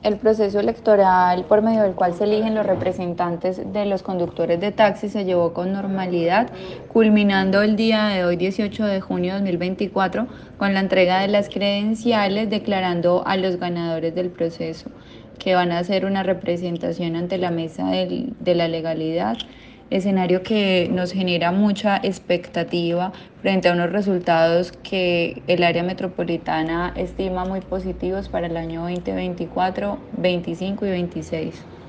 El proceso electoral por medio del cual se eligen los representantes de los conductores de taxi se llevó con normalidad, culminando el día de hoy, 18 de junio de 2024, con la entrega de las credenciales, declarando a los ganadores del proceso, que van a hacer una representación ante la mesa de la legalidad, escenario que nos genera mucha expectativa frente a unos resultados que el área metropolitana estima muy positivos para el año 2024, 25 y 26.